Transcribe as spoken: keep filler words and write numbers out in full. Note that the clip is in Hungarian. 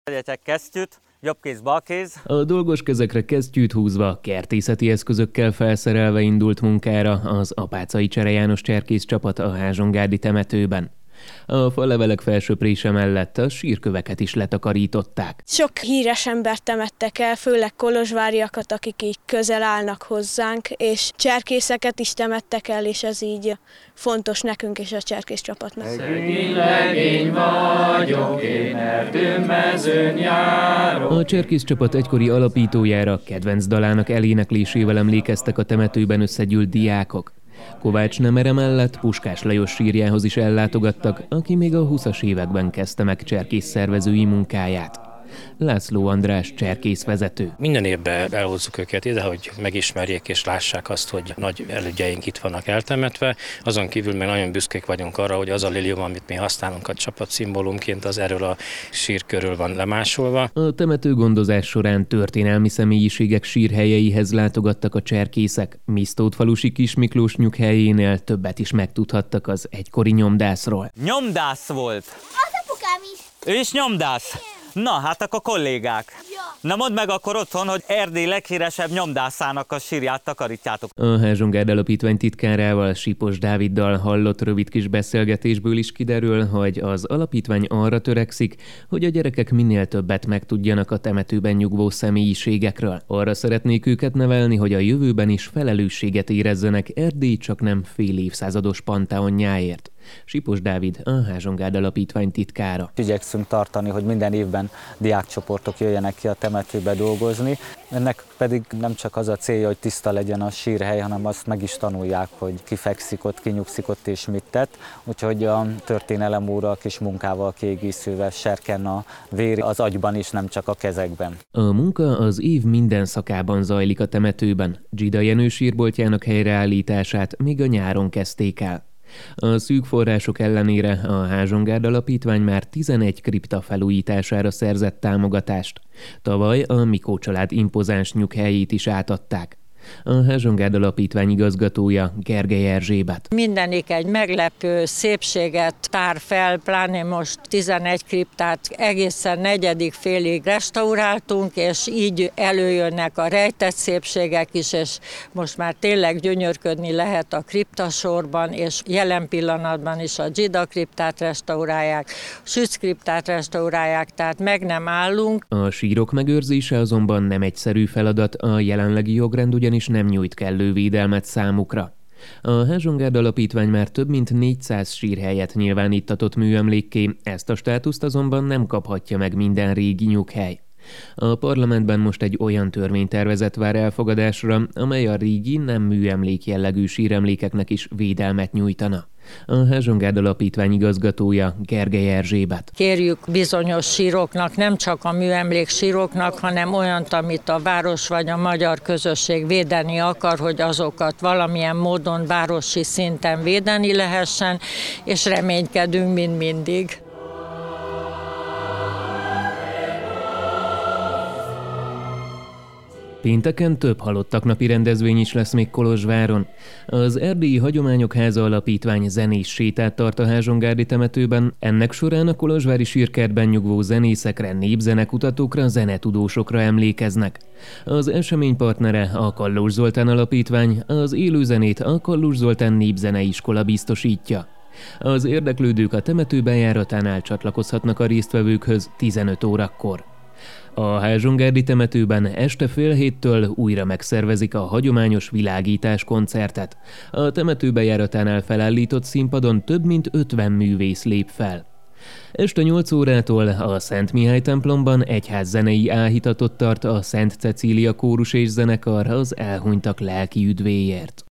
Vegyetek kesztyűt, jobb kéz, bal kéz. A dolgos kezekre kesztyűt húzva, kertészeti eszközökkel felszerelve indult munkára az Apáczai Csere János cserkész csapat a Házsongárdi temetőben. A falevelek felsöprése mellett a sírköveket is letakarították. Sok híres embert temettek el, főleg kolozsváriakat, akik így közel állnak hozzánk, és cserkészeket is temettek el, és ez így fontos nekünk és a cserkész csapatnak. Szegény legény vagyok, én erdőmezőn járok. A cserkész csapat egykori alapítójára, kedvenc dalának eléneklésével emlékeztek a temetőben összegyűlt diákok. Kovács Nemere mellett Puskás Lajos sírjához is ellátogattak, aki még a húszas években kezdte meg cserkész szervezői munkáját. László András cserkészvezető. Minden évben elhozzuk őket ide, hogy megismerjék és lássák azt, hogy nagy elődjeink itt vannak eltemetve. Azon kívül még nagyon büszkék vagyunk arra, hogy az a lilium, amit mi használunk a csapat szimbólumként, az erről a sír körül van lemásolva. A temető gondozás során történelmi személyiségek sírhelyeihez látogattak a cserkészek. Misztótfalusi Kis Miklós nyughelyénél többet is megtudhattak az egykori nyomdászról. Nyomdász volt. Az apukám is. Ő is nyomdász? Igen. Na, hát akkor kollégák. Ja. Na mondd meg akkor otthon, hogy Erdély leghíresebb nyomdászának a sírját takarítjátok. A Házsongárd Alapítvány titkárával, Sipos Dáviddal hallott rövid kis beszélgetésből is kiderül, hogy az alapítvány arra törekszik, hogy a gyerekek minél többet megtudjanak a temetőben nyugvó személyiségekről. Arra szeretnék őket nevelni, hogy a jövőben is felelősséget érezzenek Erdély csak nem fél évszázados panteonjáért. Sipos Dávid, a Házsongárd Alapítvány titkára. Igyekszünk tartani, hogy minden évben diákcsoportok jöjjenek ki a temetőbe dolgozni. Ennek pedig nem csak az a célja, hogy tiszta legyen a sírhely, hanem azt meg is tanulják, hogy ki fekszik ott, ki nyugszik ott és mit tett. Úgyhogy a történelem óra kis munkával kiegészülve serken a vér az agyban is, nem csak a kezekben. A munka az év minden szakában zajlik a temetőben. Dzsida Jenő sírboltjának helyreállítását még a nyáron kezdték el. A szűk források ellenére a Házsongárd Alapítvány már tizenegy kripta felújítására szerzett támogatást. Tavaly a Mikó család impozáns nyughelyét is átadták. A Házsongárd Alapítvány igazgatója Gergely Erzsébet. Mindenik egy meglepő szépséget tár fel, pláne most tizenegy kriptát egészen negyedik félig restauráltunk, és így előjönnek a rejtett szépségek is, és most már tényleg gyönyörködni lehet a kriptasorban, és jelen pillanatban is a Dzsida kriptát restaurálják, Süc kriptát restaurálják, tehát meg nem állunk. A sírok megőrzése azonban nem egyszerű feladat, a jelenlegi jogrend ugyanis és nem nyújt kellő védelmet számukra. A Házsongárd Alapítvány már több mint négyszáz sírhelyet nyilváníttatott műemlékké, ezt a státuszt azonban nem kaphatja meg minden régi nyughely. A parlamentben most egy olyan törvénytervezet vár elfogadásra, amely a régi, nem műemlék jellegű síremlékeknek is védelmet nyújtana. A Házsongárd Alapítvány igazgatója Gergely Erzsébet. Kérjük bizonyos síroknak, nem csak a műemlék síroknak, hanem olyant, amit a város vagy a magyar közösség védeni akar, hogy azokat valamilyen módon városi szinten védeni lehessen, és reménykedünk mind mindig. Pénteken több halottak napi rendezvény is lesz még Kolozsváron. Az Erdélyi Hagyományok Háza Alapítvány zenés sétát tart a Házsongárdi temetőben. Ennek során a kolozsvári sírkertben nyugvó zenészekre, népzenekutatókra, zenetudósokra emlékeznek. Az esemény partnere a Kallós Zoltán Alapítvány, az élőzenét a Kallós Zoltán Népzeneiskola biztosítja. Az érdeklődők a temető bejáratánál csatlakozhatnak a résztvevőkhöz tizenöt órakor. A Házsongárdi temetőben este fél héttől újra megszervezik a hagyományos világítás koncertet. A temető bejáratánál felállított színpadon több mint ötven művész lép fel. Este nyolc órától a Szent Mihály templomban egyházzenei áhítatot tart a Szent Cecília kórus és zenekar az elhunytak lelki üdvéért.